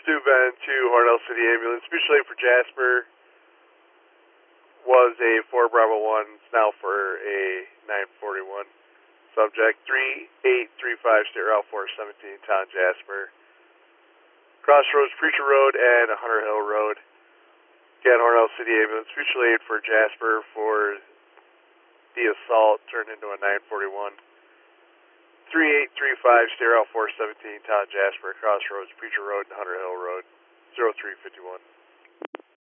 Stu Ben to Hornell City Ambulance. Mutual aid for Jasper was a 4 Bravo 1. It's now for a 941. Subject 3835 State Route 417, Town Jasper. Crossroads, Preacher Road, and Hunter Hill Road. Again, Hornell City Ambulance. Mutual aid for Jasper for the assault turned into a 941. 3835 State Route 417, Town Jasper, Crossroads, Preacher Road, and Hunter Hill Road. 0351.